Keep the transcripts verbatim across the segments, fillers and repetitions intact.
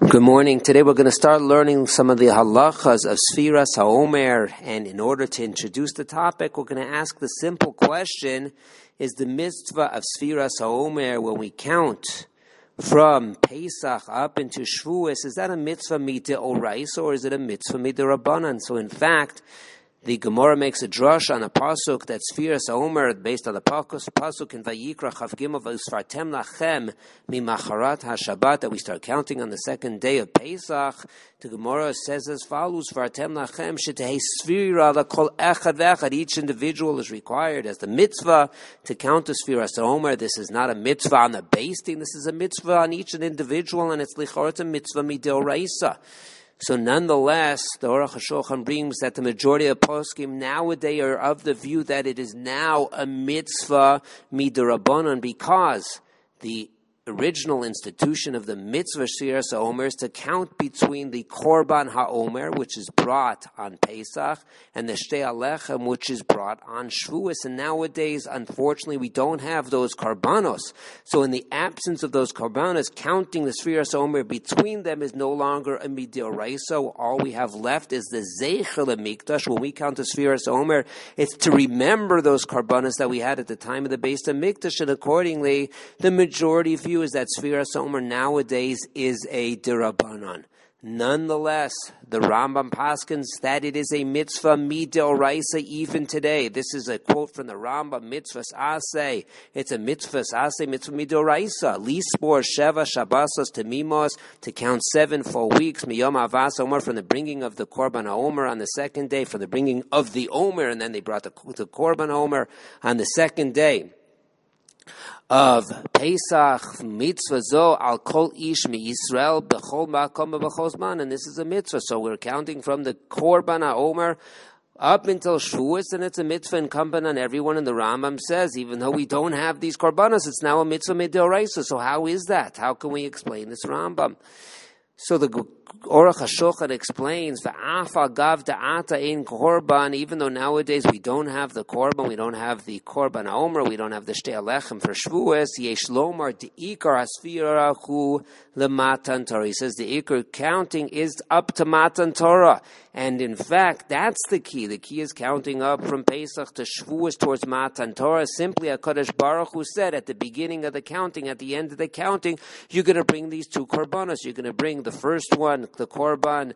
Good morning. Today we're going to start learning some of the halachas of Sfiras HaOmer, and in order to introduce the topic, we're going to ask the simple question: is the mitzvah of Sfiras HaOmer, when we count from Pesach up into Shavuos, is that a mitzvah mideoraisa or is it a mitzvah midorabanan? So in fact, the Gemara makes a drush on a pasuk that Sfiras HaOmer, based on the pasuk in Vayikra Chav Gimel, V'usfartem lachem mimacharat haShabbat, that we start counting on the second day of Pesach. The Gemara says as follows: V'fartem lachem shetehei sfira lakol echad v'echad. Each individual is required as the mitzvah to count to Sfiras HaOmer. This is not a mitzvah on the basting. This is a mitzvah on each individual, and it's lichor, it's a mitzvah mideoraisa. So nonetheless, the Aruch HaShulchan brings that the majority of poskim nowadays are of the view that it is now a mitzvah midorabanan, because the original institution of the mitzvah Sfiras HaOmer is to count between the Korban HaOmer, which is brought on Pesach, and the Shtei Alechem, which is brought on Shavuos. And nowadays, unfortunately, we don't have those Karbanos. So in the absence of those Karbanos, counting the Sfiras HaOmer between them is no longer a midoraisa. All we have left is the Zeichel HaMikdash. When we count the Sfiras HaOmer, it's to remember those Karbanos that we had at the time of the Beis HaMikdash, and accordingly, the majority view is that Sfiras HaOmer nowadays is a derabanan. Nonetheless, the Rambam paskins that it is a mitzvah mideoraisa even today. This is a quote from the Rambam, mitzvahs aseh. It's a mitzvahs aseh, mitzvah mideoraisa. Lispor sheva shabbasas temimos, to count seven full weeks, miyom avas omer, from the bringing of the Korban HaOmer on the second day, from the bringing of the Omer, and then they brought the, the Korban HaOmer on the second day of Pesach. Mitzvah zo al kol ish mi Yisrael b'chol makom b'chol zman, and this is a mitzvah. So we're counting from the Korban HaOmer up until Shavuos, and it's a mitzvah incumbent on everyone. And the Rambam says, even though we don't have these korbanos, it's now a mitzvah midoraisa. So how is that? How can we explain this Rambam? So the Aruch HaShulchan explains, "V'af agav da'ata ein korban." Even though nowadays we don't have the korban, we don't have the Korban HaOmer, we don't have the Shtei Alechem for Shavuos. Yesh lomar de'ikar hasfira hu lematan Torah. He says the ikar counting is up to Matan Torah, and in fact that's the key. The key is counting up from Pesach to Shavuos towards Matan Torah. Simply, HaKadosh Baruch Hu said at the beginning of the counting, at the end of the counting, you're going to bring these two korbanos. You're going to bring the first one, the Korban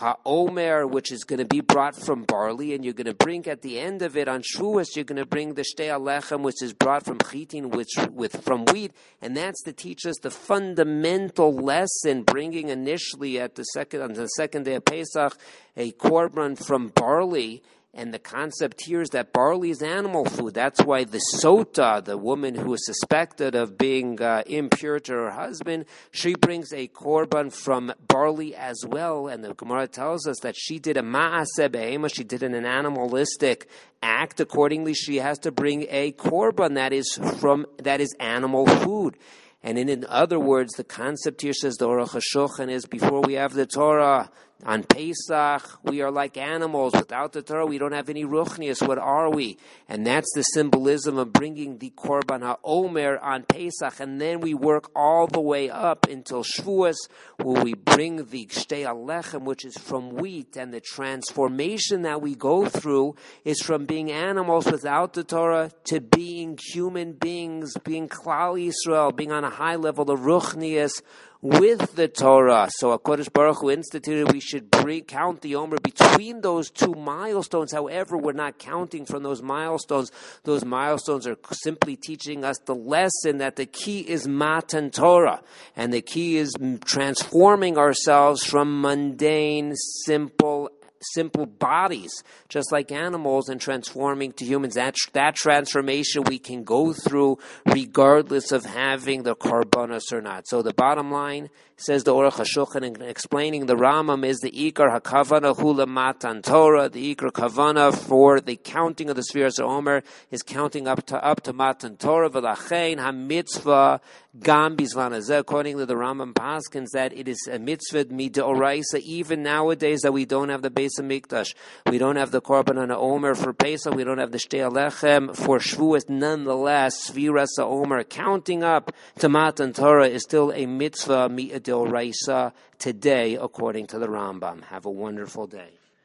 HaOmer, which is going to be brought from barley, and you're going to bring at the end of it on Shavuos, you're going to bring the Shtei Alechem, which is brought from chitin, which with from wheat, and that's to teach us the fundamental lesson. Bringing initially at the second on the second day of Pesach a korban from barley. And the concept here is that barley is animal food. That's why the sota, the woman who is suspected of being uh, impure to her husband, she brings a korban from barley as well. And the Gemara tells us that she did a ma'aseh be'ema, she did an animalistic act. Accordingly, she has to bring a korban that is from that is animal food. And in, in other words, the concept here, says the Aruch HaShulchan, is before we have the Torah, on Pesach, we are like animals. Without the Torah, we don't have any ruchnius. What are we? And that's the symbolism of bringing the Korban HaOmer on Pesach. And then we work all the way up until Shavuos, where we bring the Shtei Alechem, which is from wheat. And the transformation that we go through is from being animals without the Torah to being human beings, being Klal Yisrael, being on a high level of ruchnius with the Torah. So HaKadosh Baruch Hu instituted we should bring, count the Omer between those two milestones. However, we're not counting from those milestones. Those milestones are simply teaching us the lesson that the key is Matan Torah. And the key is transforming ourselves from mundane, simple simple bodies, just like animals, and transforming to humans. That, that transformation we can go through regardless of having the korbanos or not. So the bottom line, says the Aruch HaShulchan, in explaining the Rambam, is the Ikar HaKavana Hu Matan Torah. The Ikar Kavana for the counting of the Sfiras HaOmer is counting up to up to Matan Torah. V'lachein HaMitzvah Gam Bizman Hazeh. According to the Rambam paskins, that it is a mitzvah midoraisa even nowadays that we don't have the Beis Beis Hamikdash. We don't have the Korban HaOmer for Pesach. We don't have the Shtei Alechem for Shavuos. Nonetheless, Sfiras HaOmer, counting up to Matan Torah, is still a mitzvah mi'ah d'oraisa today, according to the Rambam. Have a wonderful day.